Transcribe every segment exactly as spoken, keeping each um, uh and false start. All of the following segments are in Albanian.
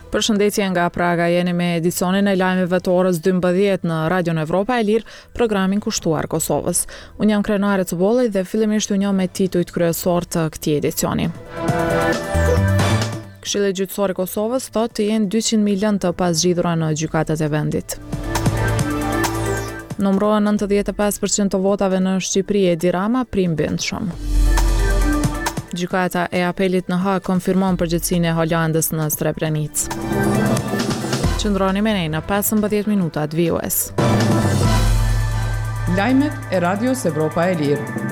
Përshëndetje nga Praga, jeni me edicionin e lajmeve të orës dymbëdhjetë në Radion Evropa e Lirë, programin kushtuar Kosovës. Unë jam krenare të bollej dhe fillimisht unë jam me titujt kryesor të këtij edicioni. Këshilli gjyqësor i Kosovës thotë të jenë dyqind milion të pasgjidhura në gjykatat e vendit. Numërohen nëntëdhjetë e pesë përqind të votave në Shqipëri, Edi Rama primbindshëm. Gjykata e apelit në Hag konfirmon përgjegjësinë e Holandës në Srebrenicë. Qëndroni me ne në pesëmbëdhjetë minutat V O S. Lajmet e Radios Evropa e Lirë.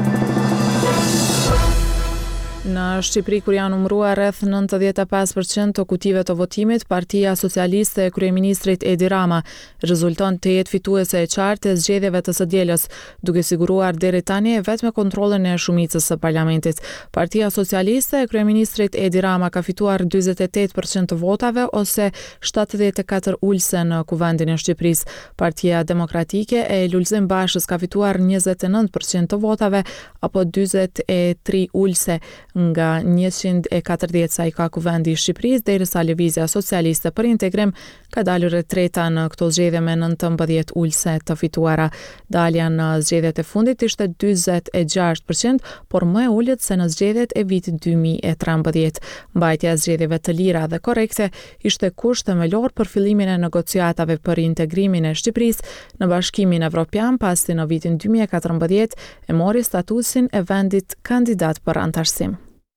Në Shqipëri, kur janë numëruar rreth nëntëdhjetë e pesë përqind të kutive të votimit, Partia Socialiste e kryeministrit Edi Rama rezulton të jetë fituese e qartë e zgjedhjeve të së dielës, duke siguruar deri tani vetëm kontrollin e shumicës së parlamentit. Partia Socialiste e kryeministrit Edi Rama ka fituar dyzet e tetë përqind të votave ose shtatëdhjetë e katër ulëse në Kuvendin e Shqipërisë. Partia Demokratike e Lulzim Bashës ka fituar njëzet e nëntë përqind të votave apo dyzet e tre ulëse nga njëqind e katërdhjetë sa i ka Kuvendi i Shqipërisë, derisa Lëvizja Socialiste për Integrim ka dalur e treta në këto zgjedhje me nëntëmbëdhjetë ulëse të fituara. Dalja në zgjedhjet e fundit ishte dyzet e gjashtë përqind, por më e ulët se në zgjedhjet e vitit dy mijë e trembëdhjetë. Mbajtja e zgjedhjeve të lira dhe korrekte ishte kusht themelor për fillimin e negociatave për integrimin e Shqipërisë në Bashkimin Evropian, pasi në vitin dy mijë e katërmbëdhjetë e mori statusin e vendit kandidat për antarësim.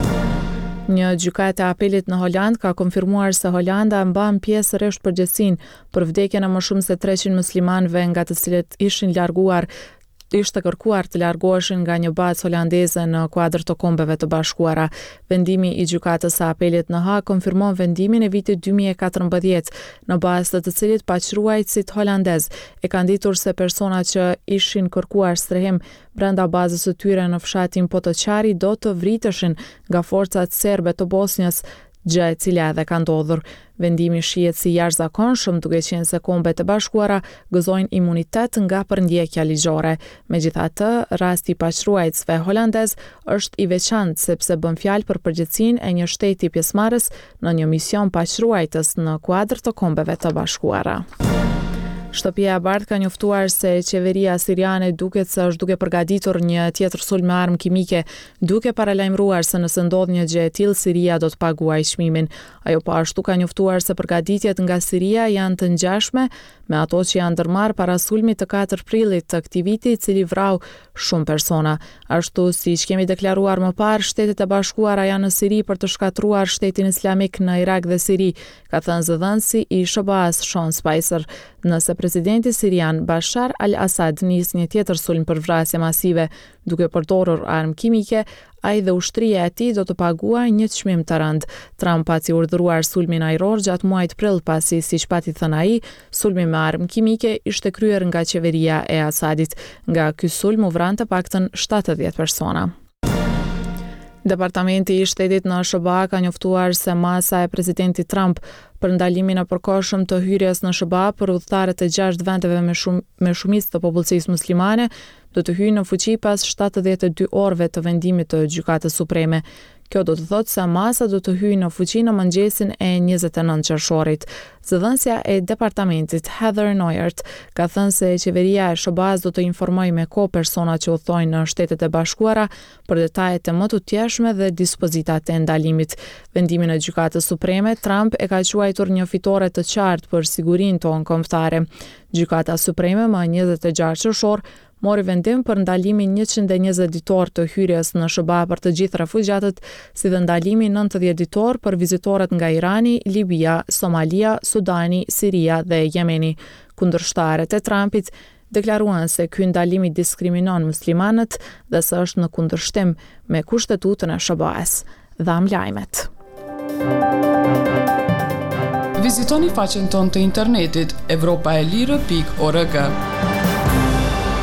Një gjykatë e apelit në Holand ka konfirmuar se Holanda mban pjesërisht përgjegjësinë për vdekjen e më shumë se treqind muslimanëve nga të cilët ishin larguar ishte kërkuar të largoheshin nga një bazë holandeze në kuadër të Kombeve të Bashkuara. Vendimi i gjykatës së apelit në Hag konfirmon vendimin e vitit dy mijë e katërmbëdhjetë, në bazë të të cilit paqruajtësit holandez e kanë ditur se persona që ishin kërkuar strehim brenda bazës së tyre në fshatin Potočari do të vriteshin nga forcat serbe të Bosnjës, gjë e cila edhe ka ndodhur. Vendimi shihet si jashtëzakonshëm, duke qenë se Kombet e Bashkuara gëzojnë imunitet nga përndjekja ligjore. Megjithatë, rasti i paqruajtësve holandez është i veçantë sepse bën fjalë për përgjegjësinë e një shteti pjesëmarrës në një mision paqruajtës në kuadër të Kombeve të Bashkuara. Shtëpia e Bardhë ka njoftuar se qeveria siriane duket se është duke përgatitur një tjetër sulm me armë kimike, duke paralajmëruar se nëse ndodh një gjë e tillë, Siria do të paguajë çmimin. Ajo po ashtu ka njoftuar se përgatitjet nga Siria janë të ngjashme me ato që janë ndërmarrë para sulmit të katër prillit të këtij viti, i cili vrau shumë persona. Ashtu siç kemi deklaruar më parë, Shtetet e Bashkuara janë në Siri për të shkatruar Shtetin Islamik në Irak dhe Siri, ka thënë zëdhënësi i S B A-s Sean Spicer. Nëse presidenti sirian Bashar al-Assad nis një tjetër sulm për vrasje masive duke përdorur armë kimike, ai dhe ushtria e tij do të paguajë një çmim të rëndë. Trump pati urdhëruar sulmin ajror gjatë muajit prill, pasi siç pati thënë ai, sulmi me armë kimike ishte kryer nga qeveria e Assadit. Nga ky sulm u vranë të paktën shtatëdhjetë persona. Departamenti i Shtetit në S B A ka njoftuar se masa e presidentit Trump për ndalimin e përkohshëm të hyrjes në S B A për udhëtarët e gjashtë vendeve me shumë me shumicë të popullsisë muslimane do të hyjë në fuqi pas shtatëdhjetë e dy orëve të vendimit të Gjykatës Supreme. Kjo do të thotë se masa do të hyjë në fuqi në mëngjesin e njëzet e nëntë qershorit. Zëdhënësja e departamentit Heather Nauert ka thënë se qeveria e S B A-s do të informojë me kohë persona që udhtojnë në Shtetet e Bashkuara për detajet e më të tjeshme dhe dispozitat e ndalimit. Vendimin e Gjykatës Supreme, Trump e ka quajtur një fitore të qartë për sigurinë tonë kombëtare. Gjykata Supreme më njëzet e gjashtë qershor mori vendim për ndalimin njëqind e njëzet ditor të hyrjes në S B A për të gjithë refugjatët, si dhe ndalimin nëntëdhjetë ditor për vizitorët nga Irani, Libia, Somalia, Sudani, Siria dhe Jemeni. Kundërshtarët e Trumpit deklaruan se ky ndalim diskriminon muslimanët dhe se është në kundërshtim me kushtetutën e S B A-s. Dham lajmet. Vizitoni faqen tonë të internetit evropaelire pikë org.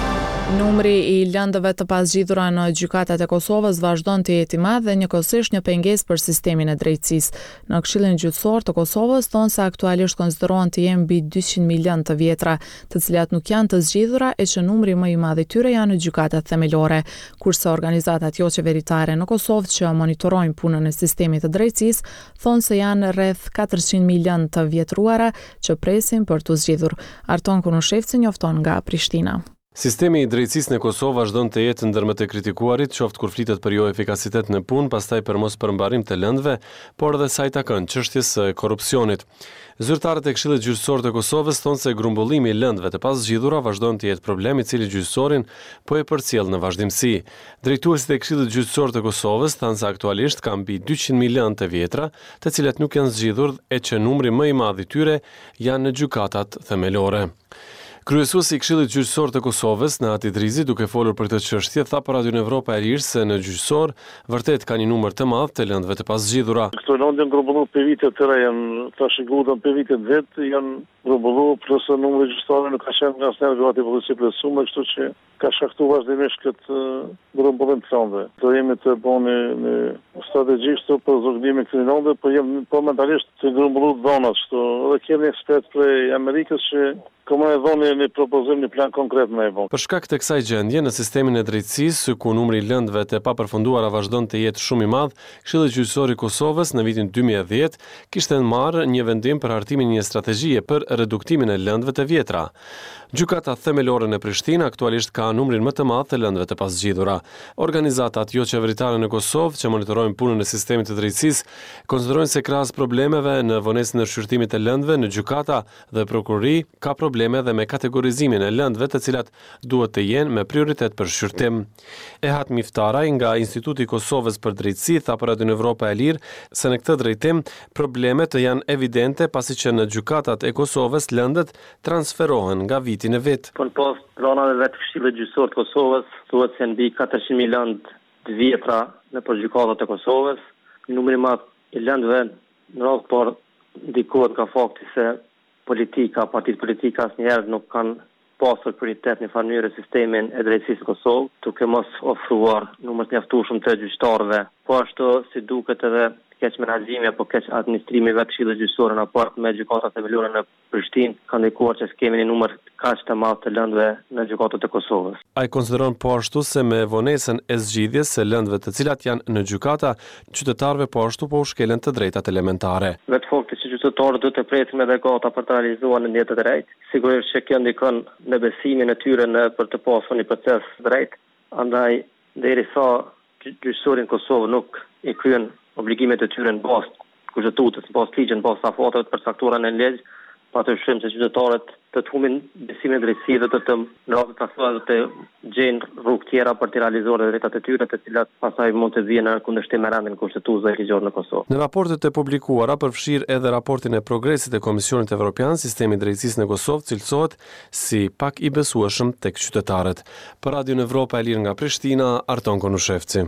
Numri i lëndëve të pasgjidhura në gjykatat e Kosovës vazhdon të jetë i madh dhe njëkohësisht një pengesë për sistemin e drejtësisë. Në Këshillin Gjyqësor të Kosovës thonë se aktualisht konsiderohen të jenë mbi dyqind mijë lëndë të vjetra, të cilat nuk janë të zgjidhura e që numri më i madh i tyre janë në gjykatat themelore, kurse organizatat jo qeveritare në Kosovë që monitorojnë punën e sistemit të drejtësisë thonë se janë rreth katërqind mijë lëndë të vjetruara që presin për të zgjidhur. Arton Kunushevci njofton nga Prishtina. Sistemi i drejtësisë në Kosovë vazhdon të jetë ndër më të kritikuarit, qoftë kur flitet për jo efikasitet në punë, pastaj për mos përmbarim të lëndëve, por edhe sa i takon çështjes së korrupsionit. Zyrtarët e Këshillit Gjyqësor të Kosovës thonë se grumbullimi i lëndëve të paszgjidhura vazhdon të jetë problem i cili gjyqësorin po e përcjell në vazhdimsi. Drejtuesit e Këshillit Gjyqësor të Kosovës thanë se aktualisht ka mbi dyqind mijë lëndë të vjetra, të cilat nuk janë zgjidhur e që numri më i madh i tyre janë në gjykatat themelore. Kryesuesi i Këshillit Gjyqësor të Kosovës, Nati Drizi, duke folur për këtë çështje, tha për Radio Evropa e Lirë se në gjyqësor vërtet ka një numër të madh të lëndëve të paszgjidhura. Këto lëndë janë grumbulluar për vite të reja, tash gudën për vite të vet, janë grumbulluar plus numri gjyqësorëve nuk ka qenë nga asnjë gati polici plotësuar, kështu që ka shkaktuar vazhdimisht këtë grumbullim të lëndëve. Do jemi të bëni në strategjisht për zgjidhjen e këtyre lëndëve, por jemi momentalisht të grumbulluar dhona, kështu edhe kemi ekspert prej Amerikës që komo e dhoni një propozim, një plan konkret me e vonë. Për shkak të kësaj gjendje në sistemin e drejtësisë, ku numri i lëndëve të papërfunduara vazhdon të jetë shumë i madh, Këshilli Gjyqësor i Kosovës në vitin dy mijë e dhjetë kishte marrë një vendim për hartimin e një strategjie për reduktimin e lëndëve të vjetra. Gjykata themelore në Prishtinë aktualisht ka numrin më të madh të lëndëve të paszgjidhura. Organizatat jo qeveritare në Kosovë që monitorojnë punën e sistemit të drejtësisë konsiderojnë se krahas problemeve në vonesën e shqyrtimit të lëndëve në gjykata dhe prokurori ka probleme dhe me kategorizimin e lëndëve të cilat duhet të jenë me prioritet për shqyrtim. Ehat Miftaraj nga Instituti i Kosovës për Drejtësi tha për Radio Evropa e Lirë se në këtë drejtim problemet janë evidente pasi që në gjykatat e Kosovës lëndët transferohen nga viti në vit. Po në pas planave vetë Këshillit Gjyqësor të Kosovës thuhet se mbi katërqind mijë lëndë të vjetra në gjykatat e Kosovës. Numri i madh i lëndëve në radhë por ndikohet nga fakti se politika, partitë politike asnjëherë nuk kanë pasur prioritet në mënyrë sistemin e drejtësisë në Kosovë, duke mos ofruar numër të mjaftueshëm të gjyqtarëve. Po ashtu si duket edhe keq menaxhimi apo keq administrimi vetë Këshillit Gjyqësor në raport me gjykatat themelore në Prishtinë ka ndikuar që s'kemi një numër kaq të madh të lëndëve në gjykatat e Kosovës. Ai konsideron po ashtu se me vonesën e zgjidhjes së lëndëve të cilat janë në gjykata, qytetarëve po ashtu po u shkelen të drejtat elementare. Vetë fakti që qytetarët duhet të presin me gjykata për të realizuar në jetë të drejtë, sigurisht që kjo ndikon në besimin e tyre në për të pasur një proces drejt. Andaj derisa gjyqësori në Kosovë nuk i kryen obligimet e tyre në bazë kushtetutës, në bazë ligjit, në bazë afateve të përcaktuara në ligj, patyshim se qytetarët të të humbin besimin e drejtësisë dhe të të në radhë të asaj të gjejnë rrugë tjera për të realizuar drejtat e tyre, të cilat pastaj mund të vijnë në kundërshtim me rendin kushtetues dhe ligjor në Kosovë. Në raportet e publikuara përfshir edhe raportin e progresit e Komisionit Evropian, sistemi i drejtësisë në Kosovë cilësohet si pak i besueshëm tek qytetarët. Për Radio Evropa e Lirë nga Prishtina, Arton Konushevci.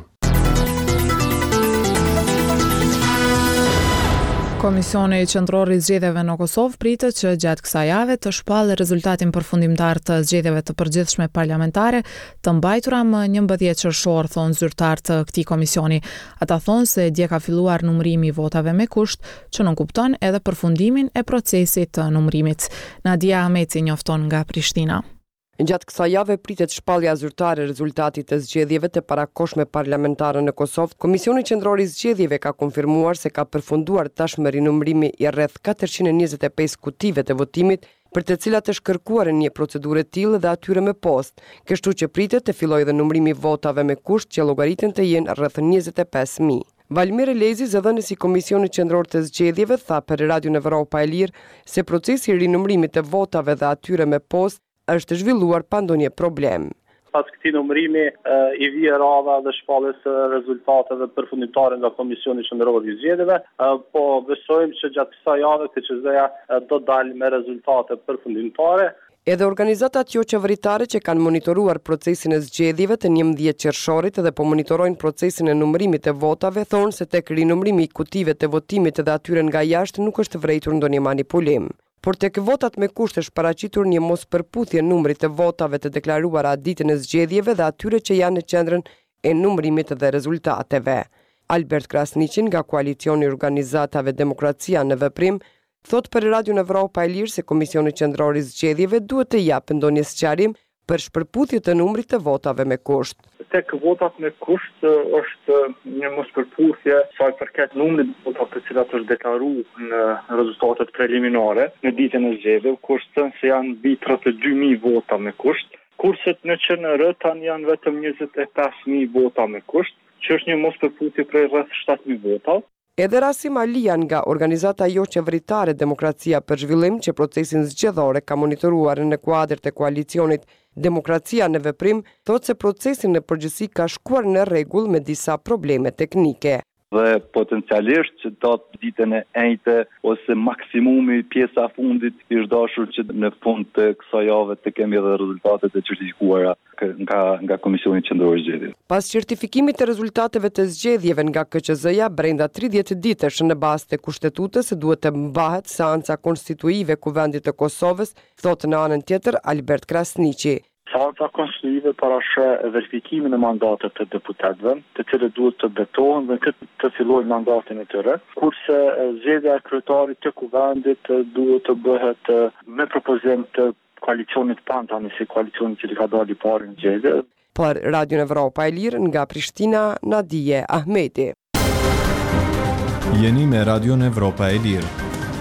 Komisioni Qendror i Zgjedhjeve në Kosovë pritet që gjatë kësaj jave të shpallë rezultatin përfundimtar të zgjedhjeve të përgjithshme parlamentare të mbajtura më njëmbëdhjetë qershor, thonë zyrtar të këtij komisioni. Ata thonë se dje ka filluar numërimi i votave me kusht, që nuk kupton edhe përfundimin e procesit të numërimit. Nadia Ahmeti njofton nga Prishtina. Gjatë kësaj jave pritet shpallja zyrtare e rezultatit të zgjedhjeve të parakohshme parlamentare në Kosovë. Komisioni Qendror i Zgjedhjeve ka konfirmuar se ka përfunduar tashmë rinumërimi i rreth katërqind e njëzet e pesë kutive të votimit, për të cilat është kërkuar një procedurë e tillë dhe atyre me postë, kështu që pritet të fillojë dhe numërimi i votave me kusht që llogaritën të jenë rreth njëzet e pesë mijë. Valmir Elezi, zëdhënësi i Komisionit Qendror të Zgjedhjeve, tha për Radio Evropa e Lirë se procesi i rinumërimit të votave dhe atyre me postë është zhvilluar pa ndonjë problem. Pas këtij numërimi i vije radha dhe shpalljes së rezultateve përfundimtare nga Komisioni Qendror i Zgjedhjeve, po besojmë që gjatë kësaj jave K Q Z-ja do dalë me rezultate përfundimtare. Edhe organizatat jo qeveritare që kanë monitoruar procesin e zgjedhjeve të njëmbëdhjetë qershorit dhe po monitorojnë procesin e numërimit të votave thonë se tek rinumërimi i kutive të votimit dhe atyre nga jashtë nuk është vërejtur ndonjë manipulim. por tek votat me kusht është paraqitur një mospërputhje numrit të votave të deklaruara ditën e zgjedhjeve dhe atyre që janë në qendrën e numërimit dhe rezultateve. Albert Krasniqi nga koalicioni organizatave Demokracia në Veprim thot për Radio Evropa e Lirë se Komisioni Qendror i Zgjedhjeve duhet të japë ndonjë sqarim për shpërputhje të numrit të votave me kusht. Tek votat me kusht është një mospërputhje sa i përket numrit të votave të cilat është deklaruar në rezultatet preliminare në ditën e zgjedhjeve, kurse se janë mbi tridhjet e dy mijë vota me kusht, kurse në Q N R tani janë vetëm njëzet e pesë mijë vota me kusht, që është një mospërputhje prej rreth shtatë mijë vota. Edhe Rasim Alian nga organizata jo qeveritare Demokracia për Zhvillim që procesin zgjedhore ka monitoruar në kuadër të koalicionit Demokracia në Veprim, thot se procesin në përgjithësi ka shkuar në rregull me disa probleme teknike. Dhe potencialisht që do të ditën e enjte ose maksimumi pjesa fundit ishtë dashur që në fund të kësaj jave të kemi edhe rezultatet e certifikuara nga, nga Komisioni Qendror i Zgjedhjeve. Pas certifikimit të rezultateve të zgjedhjeve nga K Q Z-ja brenda tridhjetë ditësh në bazë të kushtetutës duhet të mbahet seanca konstituive Kuvendit të Kosovës, thot në anën tjetër Albert Krasniqi. Seanca konstituive parashë verifikimin e mandatet të deputetëve, të cilët duhet të betohen dhe këtë të fillojnë mandatin e tyre, kurse zgjedhja e kryetarit të kuvendit duhet të bëhet me propozim të koalicionit pantani si koalicioni që ka dalë i parë në zgjedhje. Për Radio Evropa e Lirë nga Prishtina, Nadije Ahmeti. Jeni me Radio Evropa e Lirë.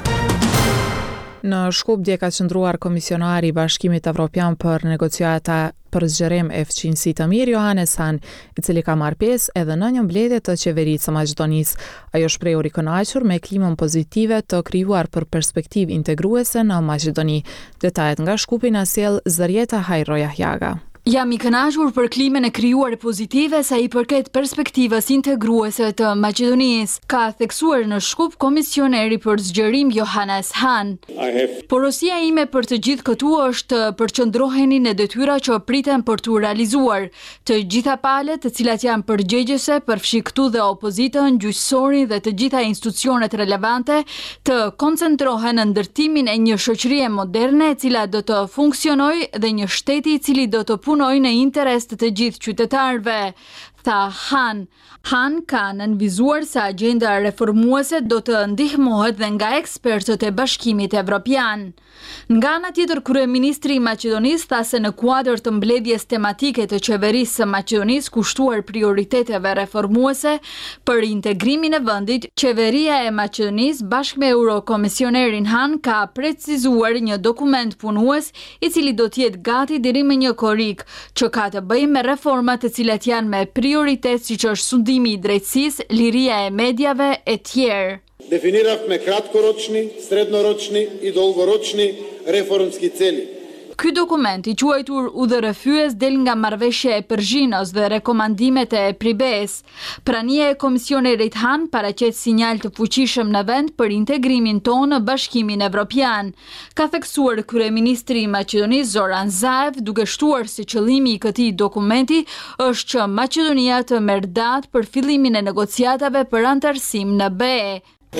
Në Shkupje ka qëndruar komisionari i Bashkimit Evropian për negociata për zgjerim e fqinjësisë të mirë Johannes Hahn, i cili ka marrë pjesë edhe në një mbledhje të qeverisë së Maqedonisë. Ajo shprehur i kënaqur me klimën pozitive të krijuar për perspektivë integruese në Maqedoni. Detajet nga Shkupi na sjell Zarieta Hajro Jahjaga. Jam i kënaqur për klimën e krijuar pozitive sa i përket perspektivës integruese të Maqedonisë, ka theksuar në Shkup komisioneri për zgjerim Johannes Hahn. Have... Porosia ime për të gjithë këtu është të përqendroheni në detyra që priten për të realizuar. Të gjitha palët, të cilat janë përgjegjëse, përfshi këtu dhe opozitën, gjyqësorin dhe të gjitha institucionet relevante, të koncentrohen në ndërtimin e një shoqërie moderne e cila do të funksionojë dhe një shteti i cili do të punoj në interes të të gjithë qytetarëve, tha Hahn. Hahn ka nënvizuar se agenda reformuese do të ndihmohet dhe nga ekspertët e Bashkimit Evropian. Nga ana tjetër, kryeministri i Maqedonisë tha se në kuadër të mbledhjes tematike të qeverisë së Maqedonisë kushtuar prioriteteve reformuese për integrimin e vendit, qeveria e Maqedonisë bashkë me Eurokomisionerin Hahn ka precizuar një dokument punues i cili do të jetë gati deri më një korik, që ka të bëjë me reformat të cilat janë me prioritet siç është sundimi i drejtësisë, liria e medjave e tjerë. Definirafme kratkoročni, srednoročni i dolgoročni reformski celi. Ky dokument i quajtur udhërrëfyes del nga marrëveshja e Përzhinos dhe rekomandimet e Pribes. Prania e komisionerit Hahn paraqet sinjal të fuqishëm në vend për integrimin tonë në Bashkimin Evropian. Ka theksuar kryeministri i Maqedonisë Zoran Zaev, duke shtuar se qëllimi i këtij dokumenti është që Maqedonia të merr datë për fillimin e negociatave për antarësim në B E.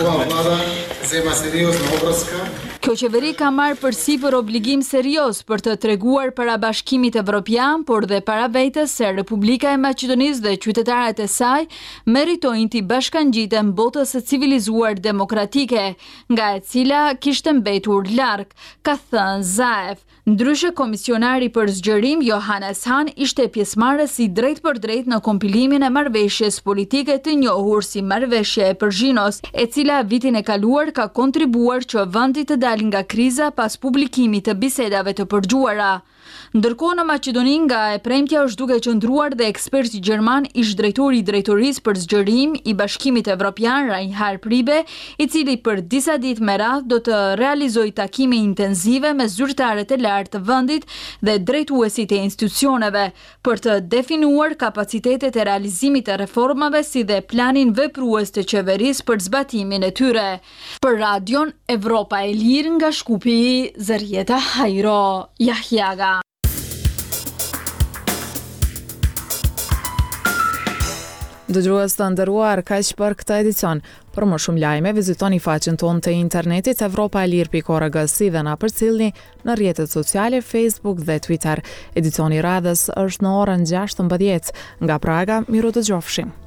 Kjo qeveri ka marrë përsipër obligim serioz për të treguar para Bashkimit Evropian, por dhe para vetes se Republika e Maqedonisë dhe qytetarët e saj meritojnë të bashkangjiten botës së civilizuar demokratike, nga e cila kishte mbetur larg, ka thënë Zaev. Ndryshe, komisionari për zgjerim Johannes Hahn ishte pjesëmarrës i drejt për drejt në kompilimin e marrëveshjes politike të njohur si marrëveshja e Përzhinos, e cila vitin e kaluar ka kontribuar që vendi të dalë nga kriza pas publikimit të bisedave të përgjuara. Ndërkohë në Maqedoni nga e premtja është duke qëndruar dhe eksperti gjerman ish drejtori i drejtorisë për zgjerim i Bashkimit Evropian Reinhard Pribe, i cili për disa ditë me radhë do të realizojë takime intensive me zyrtarët e lartë të vendit dhe drejtuesit e institucioneve për të definuar kapacitetet e realizimit të reformave si dhe planin veprues të qeverisë për zbatimin e tyre. Për Radion Evropa e Lirë nga Shkupi, Zarieta Hajro Jahjaga. Dëgjues të nderuar, kaq për këtë edicion. Për më shumë lajme, vizitoni faqen tonë të internetit evropa e lirë pikë org si dhe na përcillni në rrjetet sociale Facebook dhe Twitter. Edicioni i radhës është në orën gjashtëmbëdhjetë. Nga Praga, miru dëgjofshim.